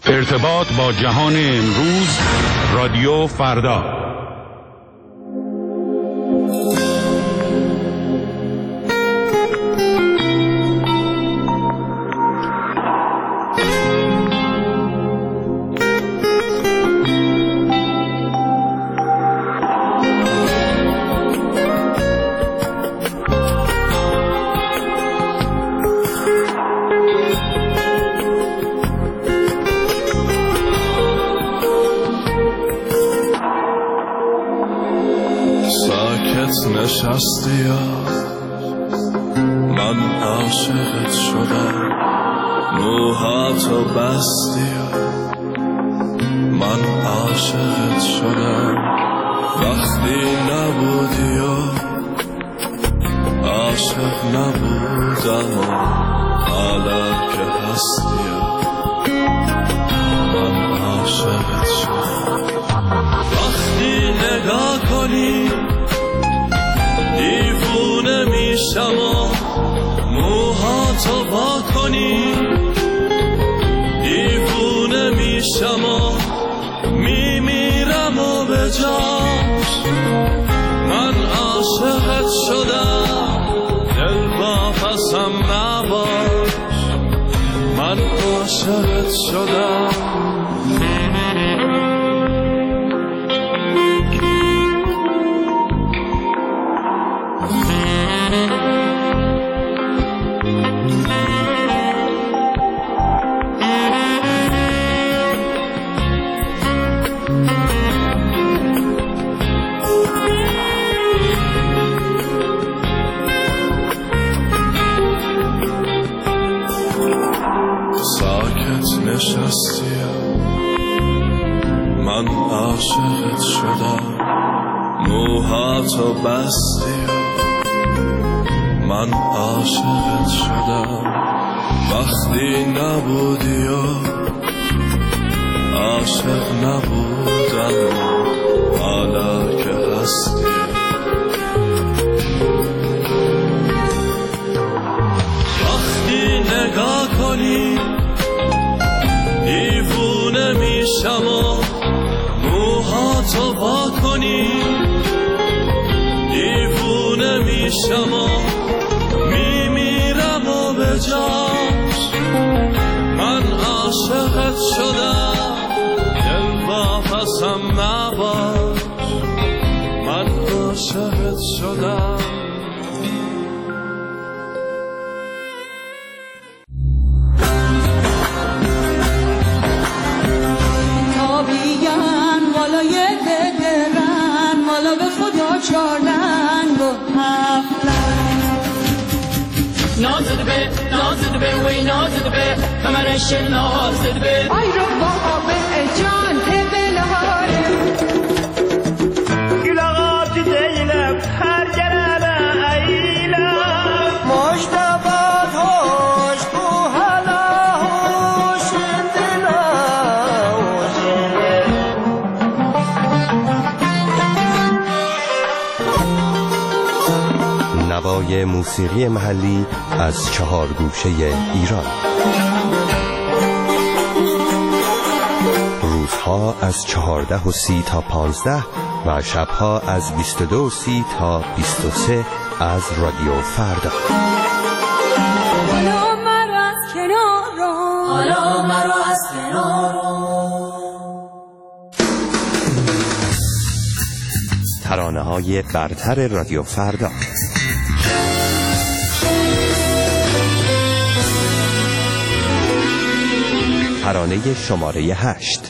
ارتباط با جهان امروز، رادیو فردا. نشستی من عاشقت شدم، موهاتو بستی من عاشقت شدم، وقتی نبودی عاشق نبودم و حالا که هستی من عاشقت شدم. وقتی نگاه کنی دیوونه میشم و موهاتو وا کنی، دیوونه میشم و میمیرم و به جاش من عاشقت شدم، دل واپسم نباش من عاشقت شدم. نشستی من عاشقت شدم، موهاتو بستی من عاشقت شدم، وقتی نبودی عاشق نبودم حالا که هستی وقتی نگاه کنی دیوونه میشم و موهاتو وا کنی، دیوونه میشم و میمیرم و به جاش من عاشقت شدم، دل واپسم نباش من عاشقت شدم. وی نازد به کمرش نازد به آی رو بابا جان بلاره گلاغات دیلم هر جرم ایلم مشتبات هوش کو حالا هوش دلا نوای موسیقی محلی از 4 گوشه ایران. روزها از 14:30 تا 15 و شبها از 22:30 تا 23 از رادیو فردا. حالا مرا از کنار رو، حالا مرا از کنار رو. ترانه‌های برتر رادیو فردا. ترانه شماره 8.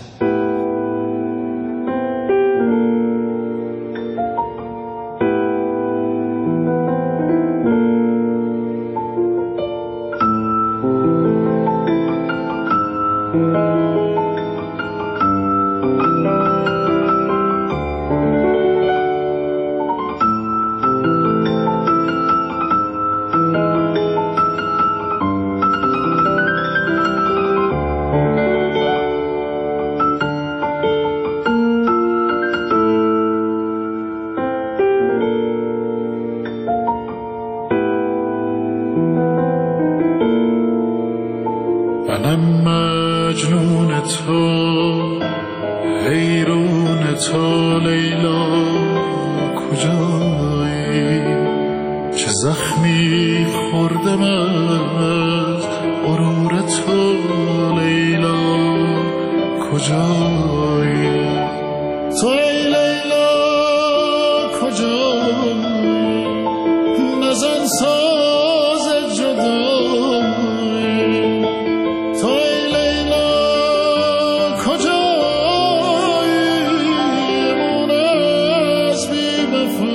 مجنون تو حیرون تو لیلا کجایی چه زخمی خوردم از غرور تو لیلا کجایی تو ای لیلا کجایی نزن ساز جدایی تو ای لیلا کجایی من از بی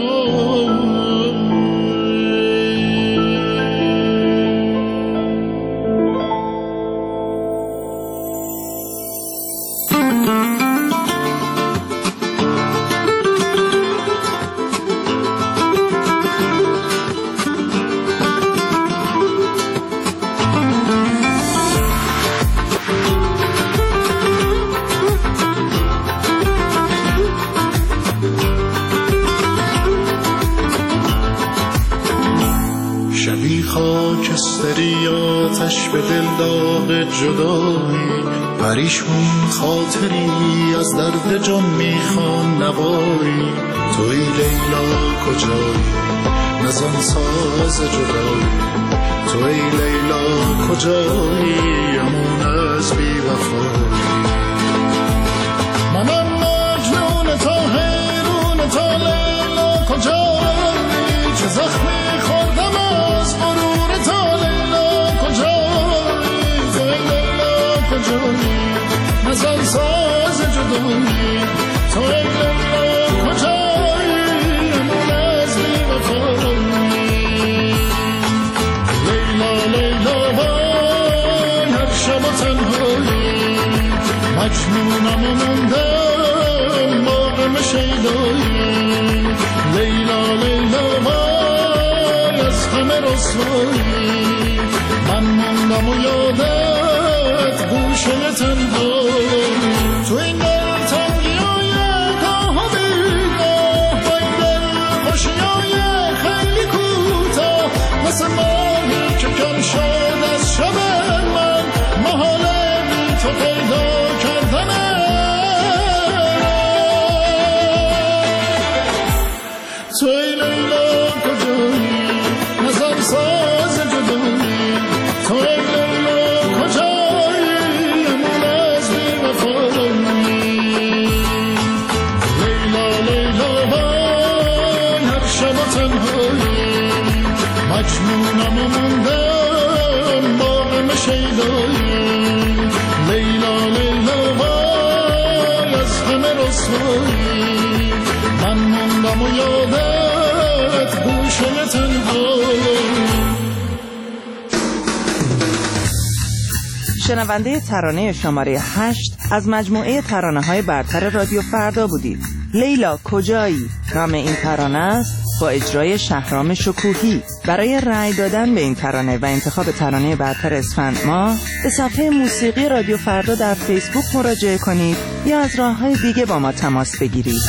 شبی خاکستری آتش به دل داغ جدایی پریشون خاطری از درد جان میخوان نوایی توی لیلا کجایی نزن ساز جدایی توی لیلا کجایی امون از بی وفایی منم مجنون تا حیرون تا لیلا کجایی چه زخمی خوردم از غرور تا لیلا کجایی تو لیلا کجایی نزن ساز جدایی تو لیلا کجایی امون از بی وفایی لیلا لیلا وای هر شب و تنهایی مجنونم و موندم باغم شیدایی لیلا لیلا وای از همه رسوایی من موندم و یادت گوشه تنهایی تو این دل تنگیای گاه و بیگاه با این دل خوشیای خیلی کوتاه مثل ماهی که کم شد از شب من محاله بی تو پیدا کردنه توی لیلا کجایی نزن ساز جدایی توی لیلا کجایی امون از بی وفایی لیلا لیلا وای هر شب و تنهایی مجنونم و موندم باغم شیدایی لیلا لیلا وای از همه رسوایی من موندم و یادت گوشه تنهایی. شنونده ترانه شماره 8 از مجموعه ترانه‌های برتر رادیو فردا بودید. لیلا کجایی نام این ترانه است با اجرای شهرام شکوهی. برای رأی دادن به این ترانه و انتخاب ترانه برتر اسفند ماه به صفحه موسیقی رادیو فردا در فیسبوک مراجعه کنید یا از راه‌های دیگه با ما تماس بگیرید.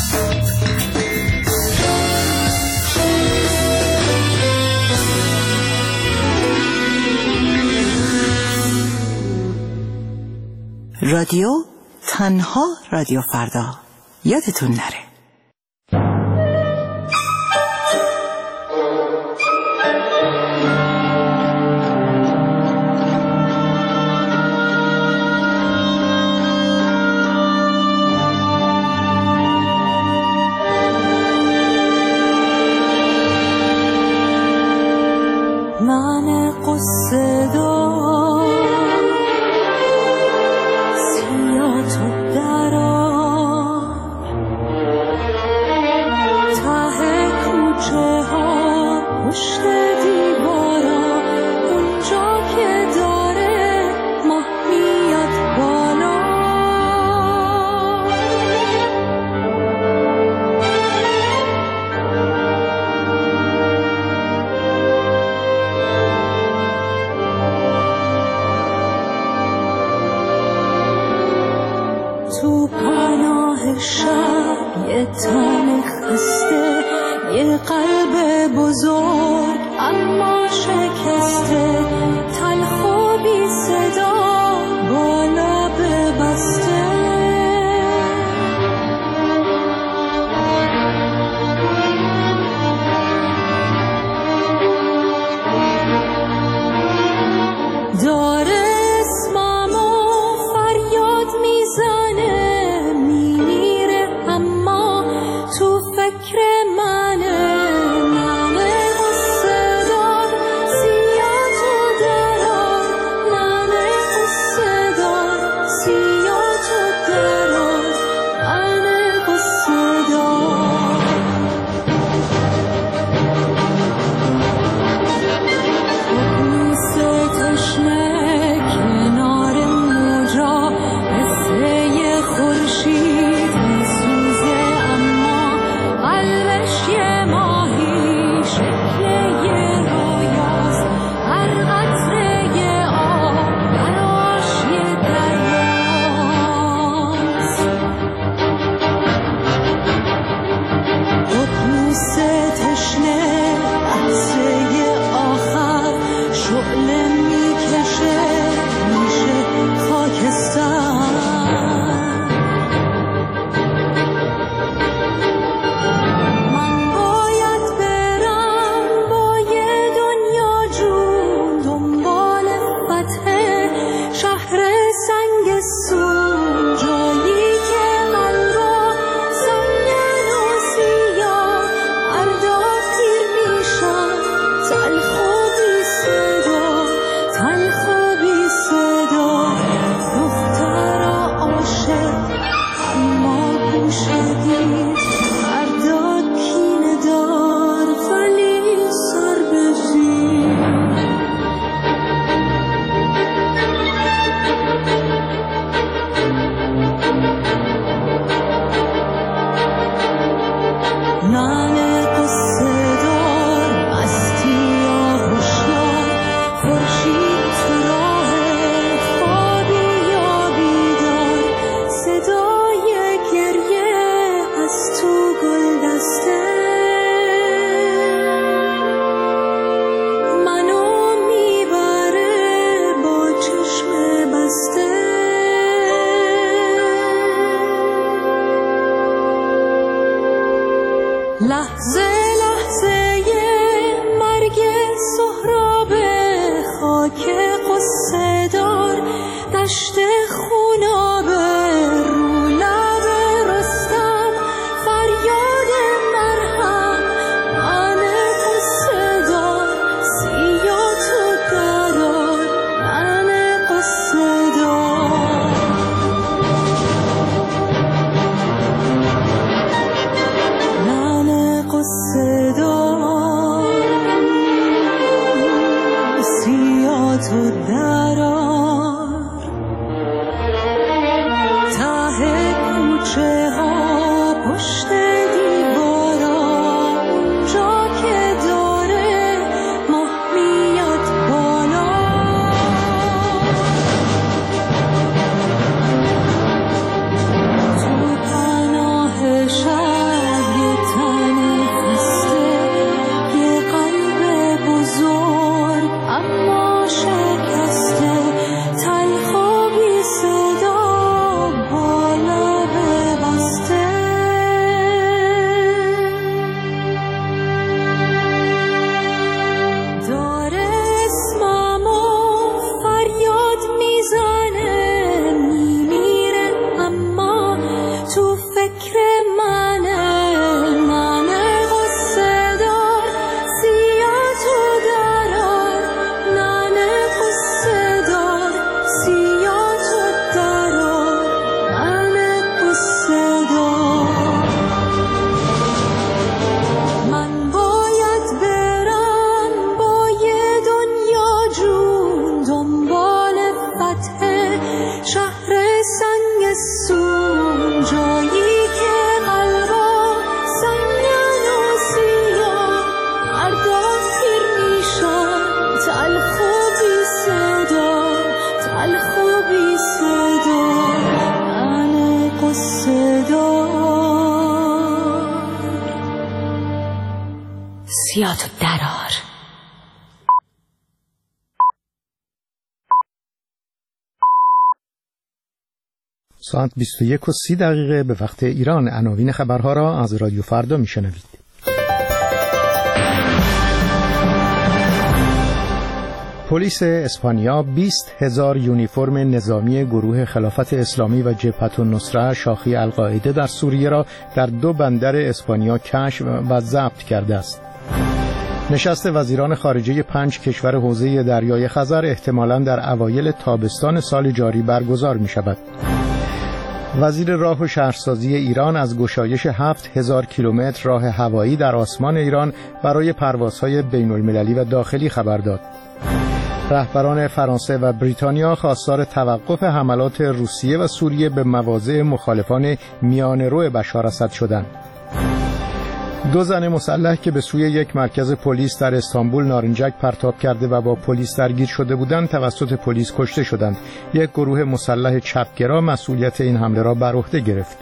رادیو تنها رادیو فردا یادتون نره. من قصه دار سیا تو درار ته کوچه ها پشت دیوارا اونجا که داره ماه میاد بالا تو پناه شب یه تن خسته یه قلب بزرگ اما شکسته تلخ و بی صدا با لب پشت دیوارا اونجا که داره ماه میاد بالا. تو پناه شب یه تن خسته، یه قلب بزرگ اما شکسته، تلخ و بی صدا با لب بسته. داره اسممو فریاد میزنه، میمیره اما تو فکر منه. ننه قصه دار سیاه تو درار، ننه قصه دار سیاه تو درار، ننه قصه دار. من باید برم با یه دنیا جون دنبال فتح شهر سنگستون، جایی که قلبا سنگن و سیاه مردا پیر میشن، تلخ و بی صدا، تلخ و بی صدا، من قصه دار سیاه تو درار. ساعت 21:30 به وقت ایران. عناوین خبرها را از رادیو فردا میشنوید. پلیس اسپانیا 20,000 یونیفرم نظامی گروه خلافت اسلامی و جبهة النصره شاخه القاعده در سوریه را در 2 بندر اسپانیا کشف و ضبط کرده است. نشست وزیران خارجه 5 کشور حوزه دریای خزر احتمالاً در اوایل تابستان سال جاری برگزار می شود. وزیر راه و شهرسازی ایران از گشایش 7,000 کیلومتر راه هوایی در آسمان ایران برای پروازهای بین المللی و داخلی خبر داد. رهبران فرانسه و بریتانیا خواستار توقف حملات روسیه و سوریه به مواضع مخالفان میانه‌رو بشار اسد شدند. 2 زن مسلح که به سوی یک مرکز پلیس در استانبول نارنجک پرتاب کرده و با پلیس درگیر شده بودند توسط پلیس کشته شدند. یک گروه مسلح چپگرا مسئولیت این حمله را بر عهده گرفت.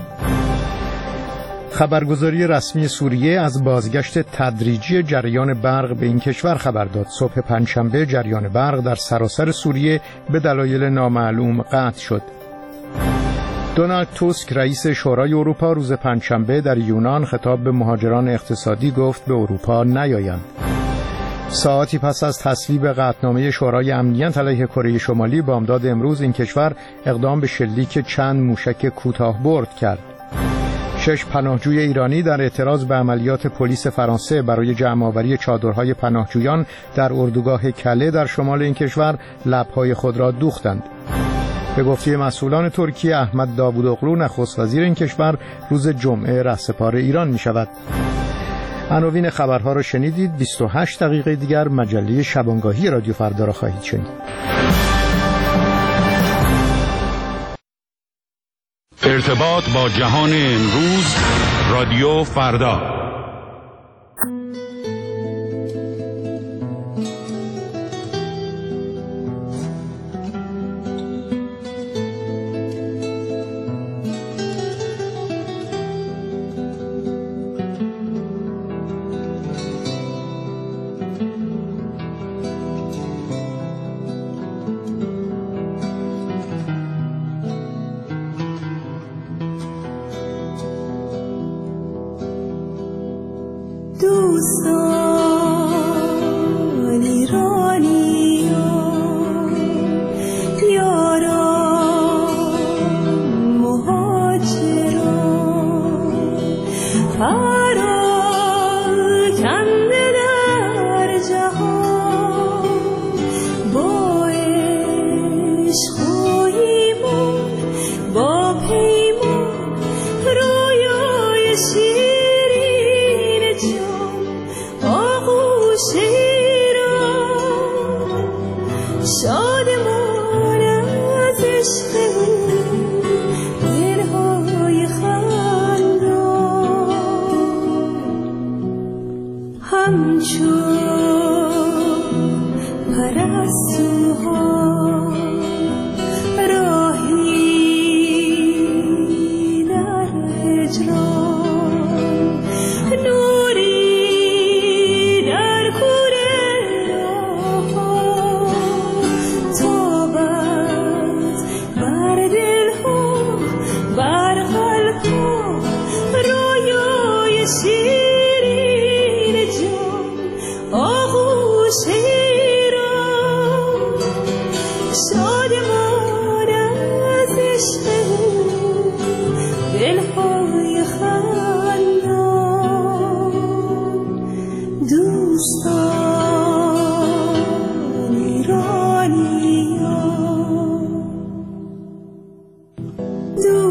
خبرگزاری رسمی سوریه از بازگشت تدریجی جریان برق به این کشور خبر داد. صبح پنجشنبه جریان برق در سراسر سوریه به دلایل نامعلوم قطع شد. دونالد توسک رئیس شورای اروپا روز پنجشنبه در یونان خطاب به مهاجران اقتصادی گفت به اروپا نیایند. ساعتی پس از تصویب قطعنامه شورای امنیت علیه کره شمالی بامداد امروز این کشور اقدام به شلیک چند موشک کوتاه‌برد کرد. 6 پناهجوی ایرانی در اعتراض به عملیات پلیس فرانسه برای جمع‌آوری چادرهای پناهجویان در اردوگاه کله در شمال این کشور لب‌های خود را دوختند. به گفته مسئولان ترکیه احمد داوودوغلو نخست وزیر این کشور روز جمعه رهسپار ایران می شود. عناوین خبرها را شنیدید. 28 دقیقه دیگر مجله شبانگاهی رادیو فردا را خواهید شنید. ارتباط با جهان امروز رادیو فردا.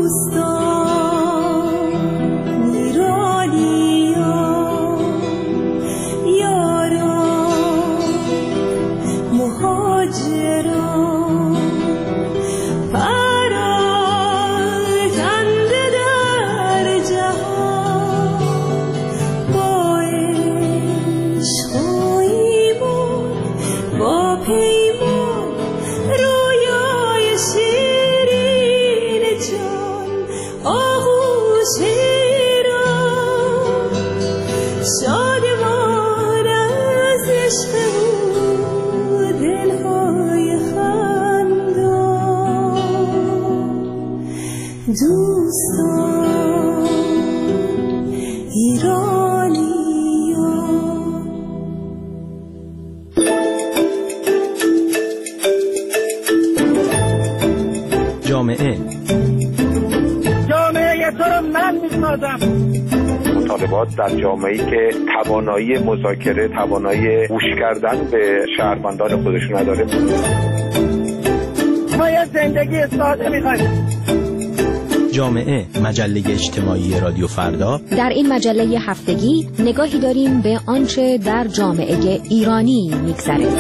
مطالبات در جامعه‌ای که توانایی مذاکره، توانایی گوش کردن به شهروندان خودشون نداره. ما یه زندگی ساده می‌خوایم. جامعه، مجله اجتماعی رادیو فردا. در این مجله هفتگی نگاهی داریم به آنچه در جامعه ایرانی می‌گذره.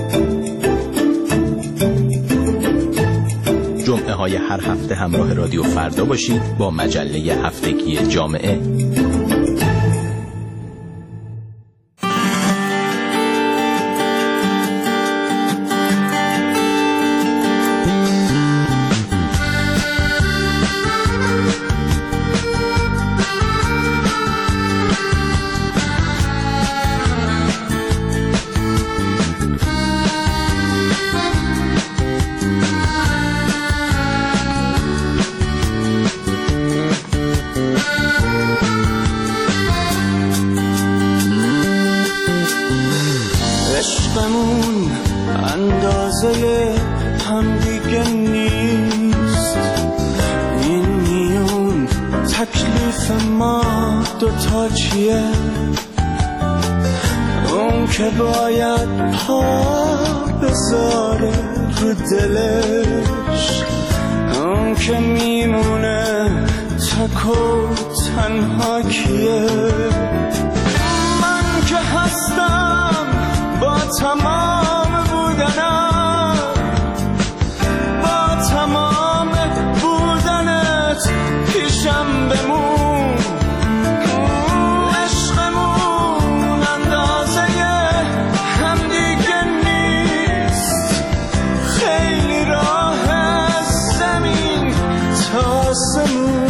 جمعه های هر هفته همراه رادیو فردا باشید با مجله هفتگی جامعه. عشقمون اندازه هم دیگه نیست، این میون تکلیف ما دوتا چیه؟ اون که باید پا بذاره رو دلش، اون که میمونه تک و تنها کیه؟ من که هستم با تمام بودنم، با تمام بودنت پیشم بمون. عشقمون اندازه هم دیگه نیست، خیلی راه از زمین تا آسمون.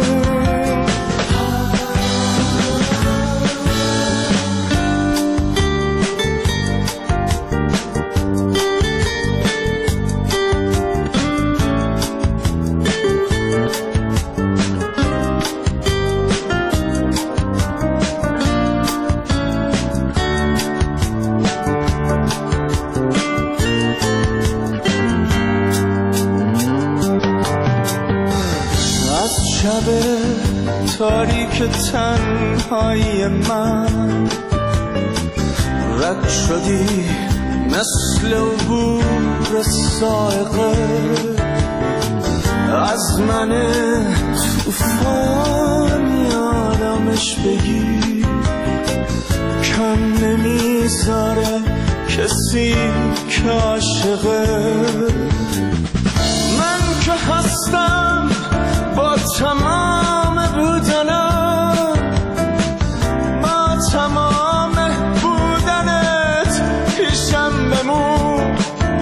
تاریک تنهایی من رد شدی مثل عبور صاعقه از من طوفان آرامش بگیر، کم نمیذاره کسی که عاشقه. من که هستم با تمام بودنم، با تمام بودنت پیشم بمون.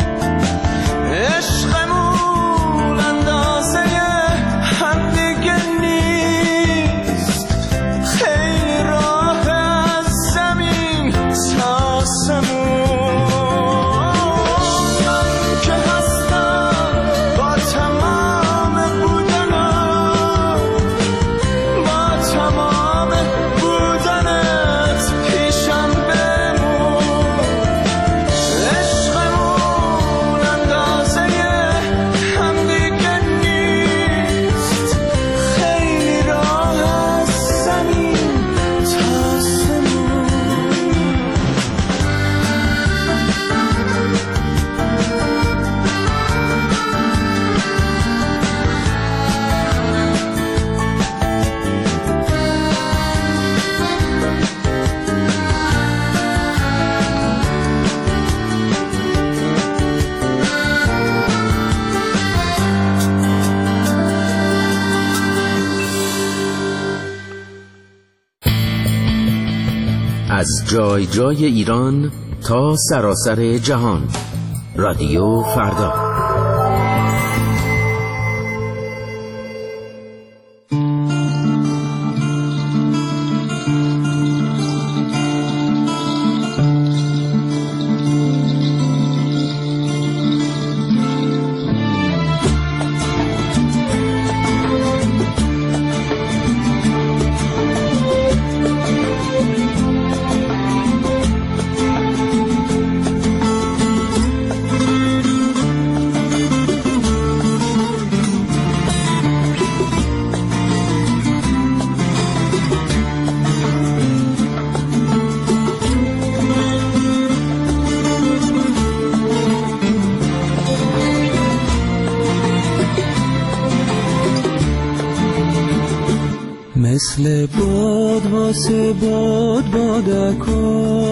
عشقمون اندازه هم دیگه نیست، خیلی راه از زمین تا آسمون. من که هستم با تمام از جای جای ایران تا سراسر جهان. رادیو فردا. مثل باد واسه باد بادکا،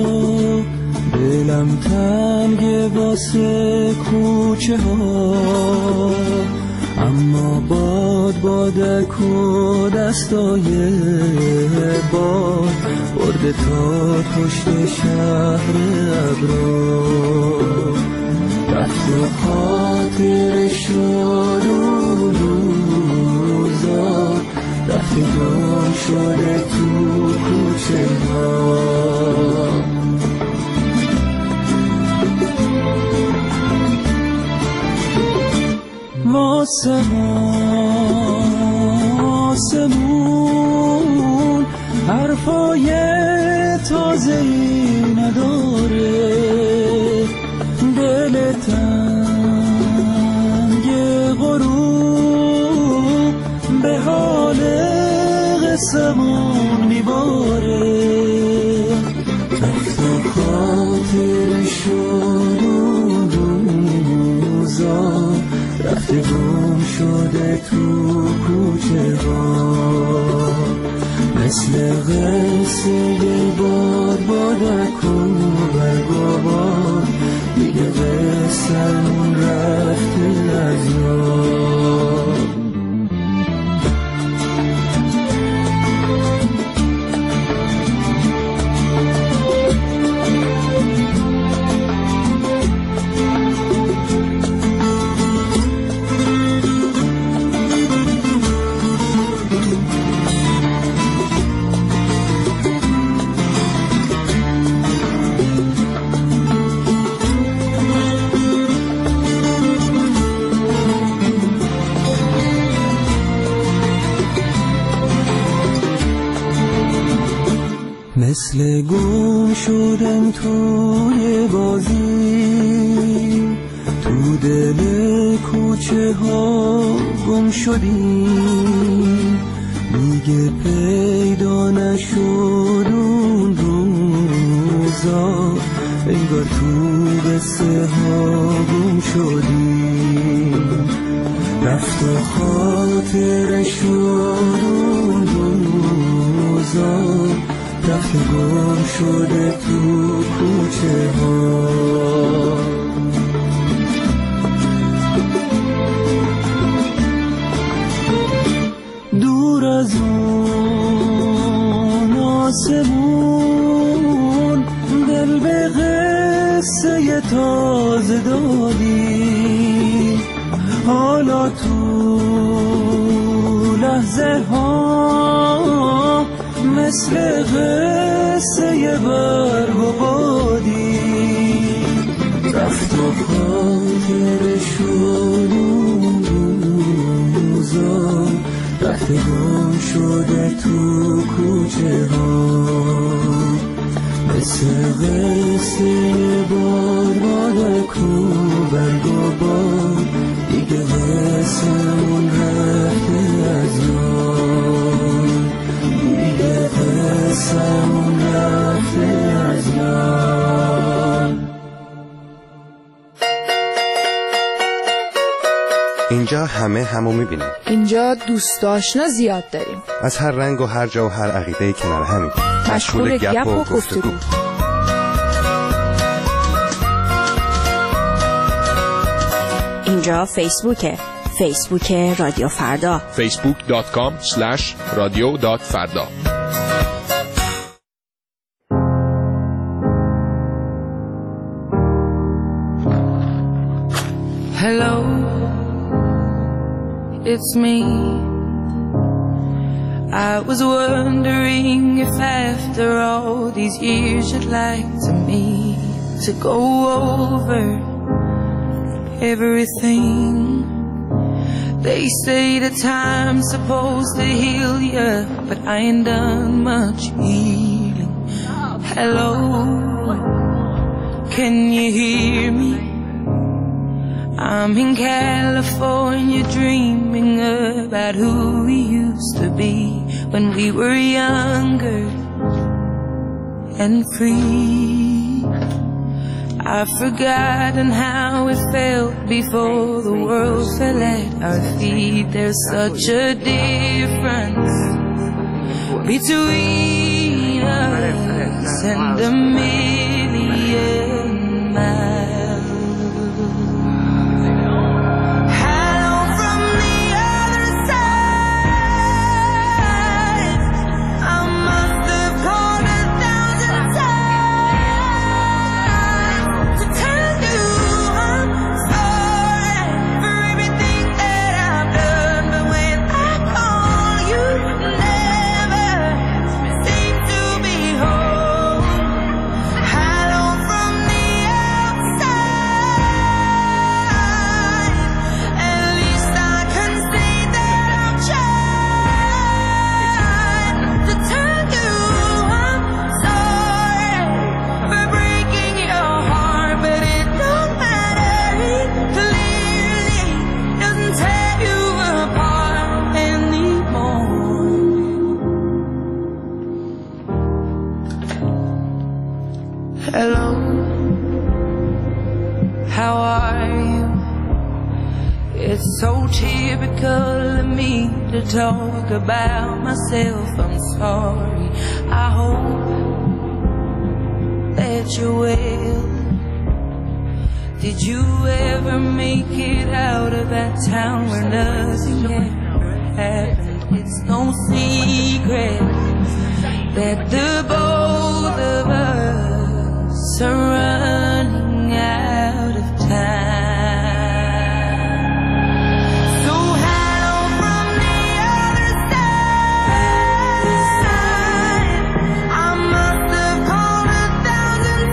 دلم تنگ واسه کوچه ها، اما باد بادکو دستای باد برده تا پشت شهر ابرو، رفت و خاطرش رو روزا رفتی گم شده تو کوچه ها. آسمون حرفای تازه‌ای نداره، دل تنگ غروب به حال قصمون میباره، رفت و خاطر شد روزا رفت گم شده تو کوچه ها، مثل قصه باد بادکن برگ و باد دیگه قصه‌مون رفته از یاد. مثل گم شدن توی بازی، تو دل کوچه ها گم شدیم، دیگه پیدا نشد اون روزا، انگار تو قصه ها گم شدیم، رفت و خاطر شد اون روزا، رفت گم شده تو کوچه ها. دور از اون آسمون دل به قصه تازه دادی، حالا تو لحظه ها مثل قصه برگ و بادی، رفت و خاطر شد روزا، رفت گم شده تو کوچه ها، مثل قصه باد بادکو برگ و باد دیگه قصه‌مون رفته از یاد، دیگه قصه‌مون رفته از یاد. اینجا همو میبینیم. اینجا دوست آشنا زیاد داریم، از هر رنگ و هر جا و هر عقیده کنار همین، مشغول گپ و گفتگو. اینجا فیسبوک رادیو فردا، facebook.com/radio.farda. it's me. I was wondering if after all these years you'd like to me to go over everything. They say the time's supposed to heal ya, but I ain't done much healing. Hello, can you hear me? I'm in California dreaming about who we used to be when we were younger and free. I've forgotten how it felt before the world fell at our feet. There's such a difference between us and a million miles. Hello, how are you? It's so typical of me to talk about myself. I'm sorry. I hope that you're well. Did you ever make it out of that town where nothing ever happened? It's no secret that the both of us are running out of time. So hello from the other side. I must have called 1,000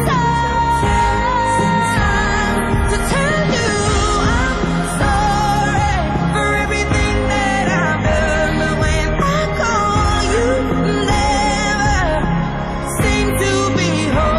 times to tell you I'm sorry for everything that I've done. But when I call, you never seem to be home.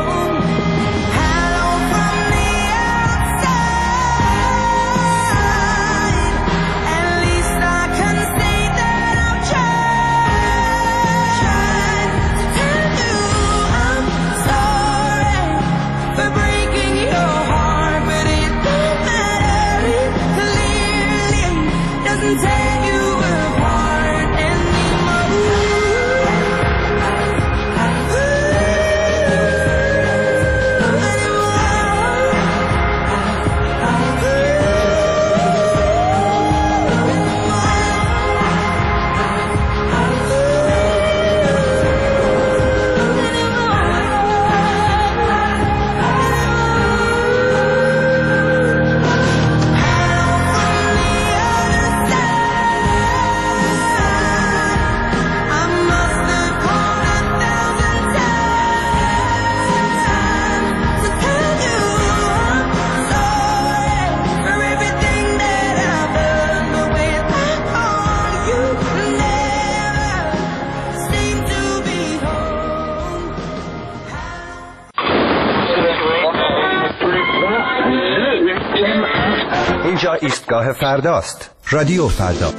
اینجا ایستگاه فرداست. رادیو فردا.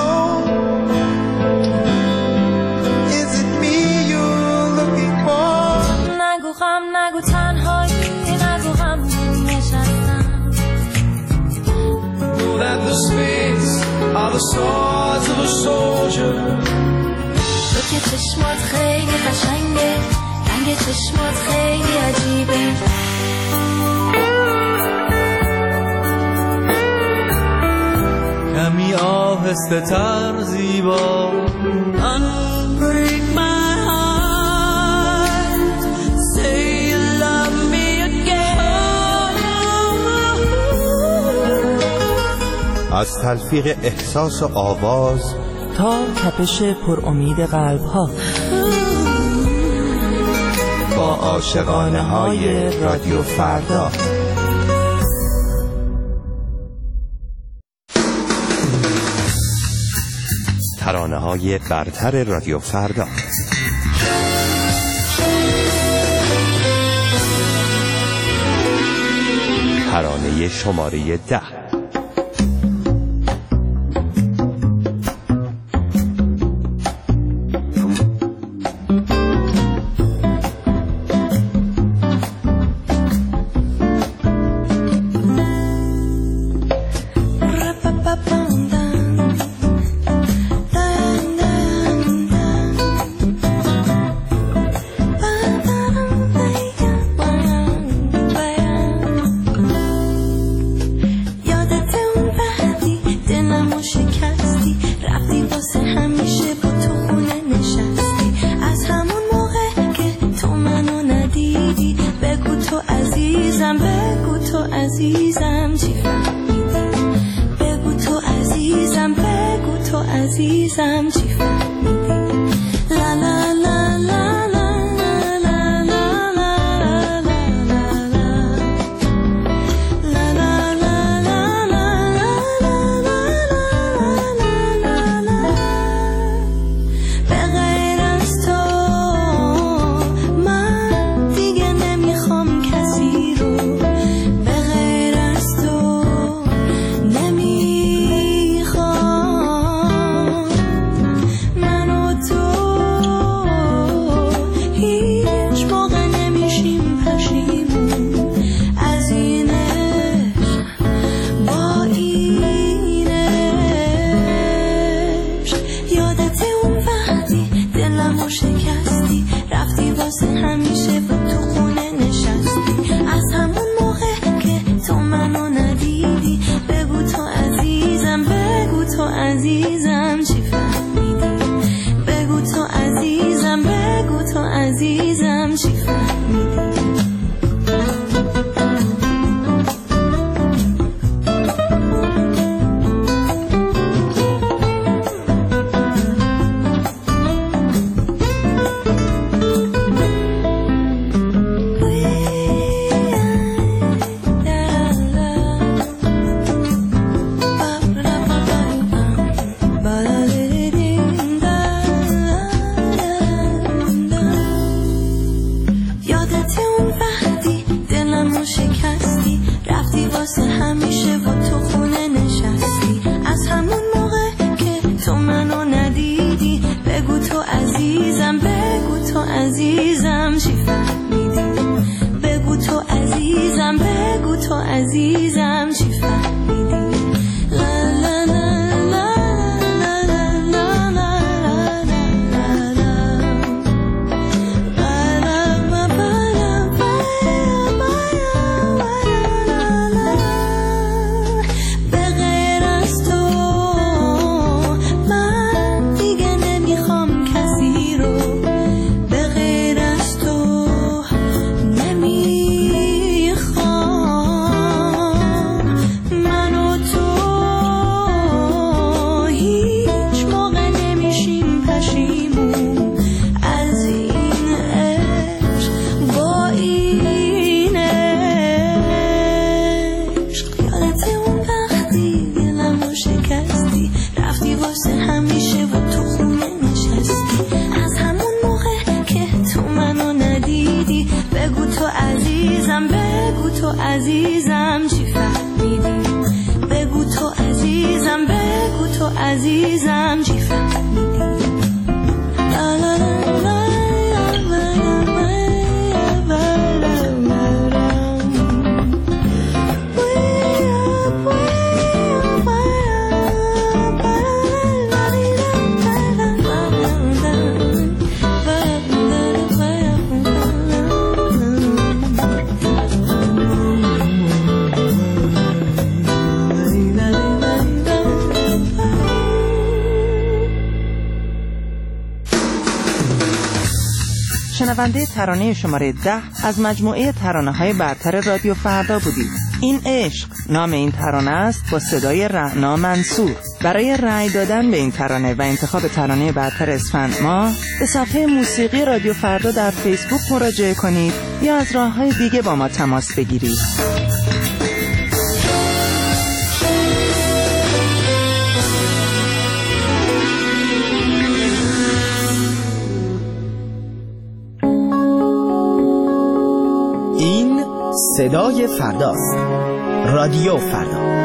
نگو غم نگو تنهایی نگو غم نشستم. Know that the spades are the swords of a soldier. تو که چشمات خیلی قشنگه، رنگ چشمات خیلی عجیبه. کمی آهسته تر زیبا. Unbreak my heart. Say you love me again. از تلفیق احساس و آواز تا تپش پر امید قلب ها، با عاشقانه های رادیو فردا. ترانه های برتر رادیو فردا. ترانه شماره 10. شنونده ترانه شماره 10 از مجموعه ترانه‌های برتر رادیو فردا بودید. این عشق نام این ترانه است با صدای رعنا منصور. برای رأی دادن به این ترانه و انتخاب ترانه برتر اسفند ماه به صفحه موسیقی رادیو فردا در فیسبوک مراجعه کنید یا از راه‌های دیگه با ما تماس بگیرید. این صدای فرداست. رادیو فردا.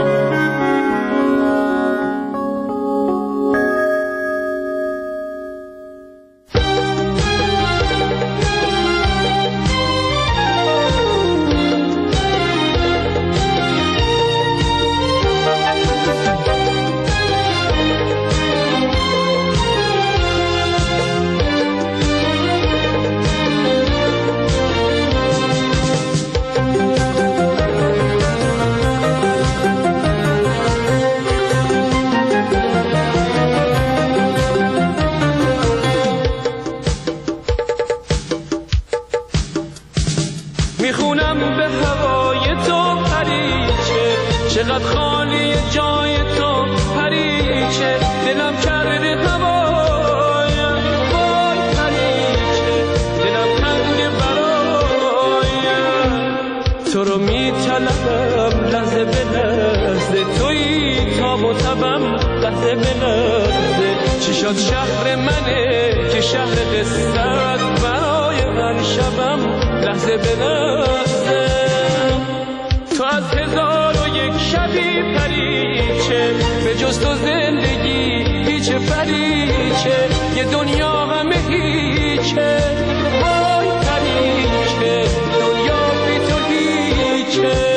چقدر خالی جای تو پریچه، دلم کرده هوایم وای پریچه، دلم تنگ برایم. تو رو میطلبم لحظه به لحظه، تویی تاب و تبم لحظه به لحظه. چی شد شهر منه که شهر قصه است برای من شبم لحظه به لحظه. تو از هزار و یک شبی پریچه، به جز تو زندگی هیچ پریچه، یه دنیا همه هیچه وای پریچه، دنیا بی تو هیچه.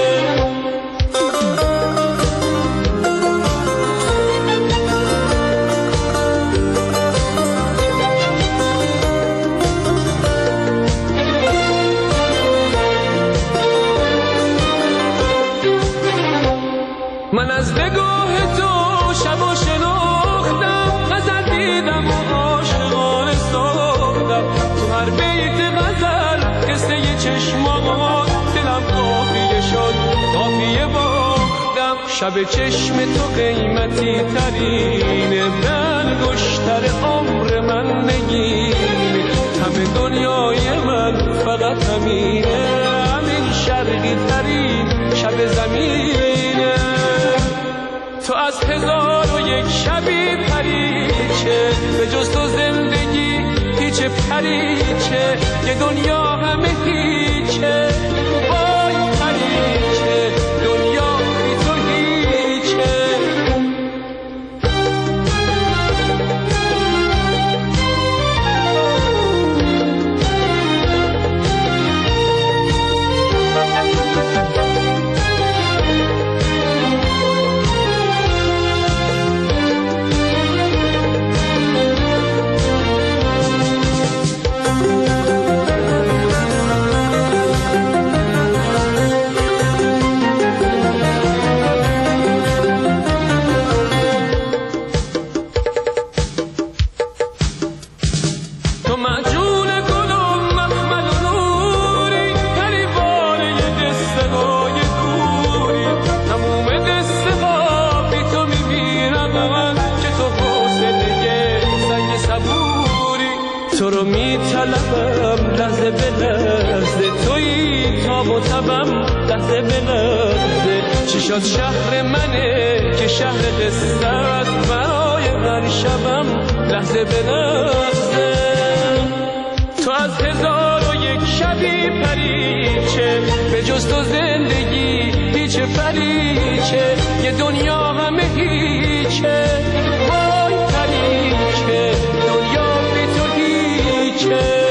من از نگاه تو شب و شناختم، غزل دیدم و عاشقانه ساختم. تو هر بیت غزل قصه چشمات، دلم قافیه شد قافیه باختم. شب چشم تو قیمتی ترینه، من گشتر عمر من نگینه. همه دنیای من فقط همینه، همین شرقی ترین شب زمینه. تو از هزار و یک شبی پریچه، به جز تو زندگی هیچ پریچه، یه دنیا همه هیچه وای پریچه، دنیا بی تو هیچه. تو رو میطلبم لحظه به لحظه، تویی تاب و تبم لحظه به لحظه. چی شد شهر منه که شهر قصه است برای من شبم لحظه به لحظه. تو از هزار و یک شبی پریچه، به جز تو زندگی هیچ پریچه، یه دنیا همه هیچه وای پریچه، دنیا بی تو هیچه.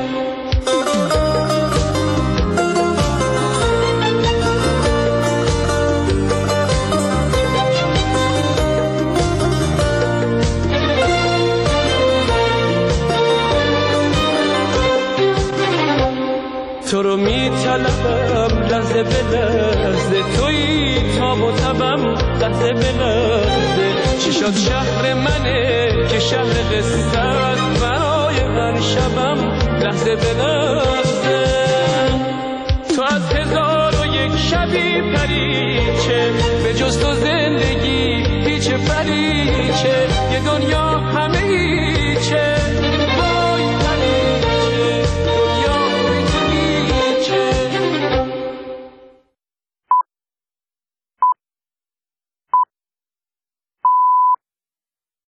تو رو میطلبم لحظه به لحظه، تویی تاب و تبم لحظه به لحظه. چی شد شهر منه که شهر قصه است برای من شبم لحظه به لحظه. تو از هزار و یک شبی دنیا